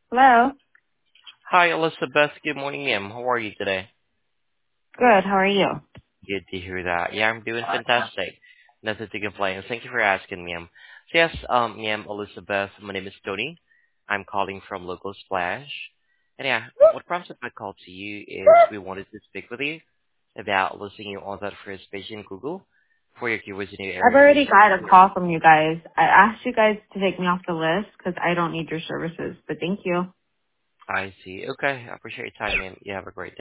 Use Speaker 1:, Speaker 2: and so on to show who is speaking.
Speaker 1: Hello.
Speaker 2: Hi, Elizabeth. Good morning, ma'am. How are you today?
Speaker 1: Good. How are you?
Speaker 2: Good to hear that. Yeah, I'm doing fantastic. Nothing to complain. Thank you for asking, ma'am. So yes, ma'am, Elizabeth, my name is Tony. I'm calling from Local Splash. And yeah, what prompted my call to you is we wanted to speak with you about listing you on that first page in Google for your keywords in your
Speaker 1: I've
Speaker 2: area.
Speaker 1: already got a call from you guys. I asked you guys to take me off the list because I don't need your services, but thank you.
Speaker 2: I see. Okay, I appreciate your time, ma'am. You have a great day.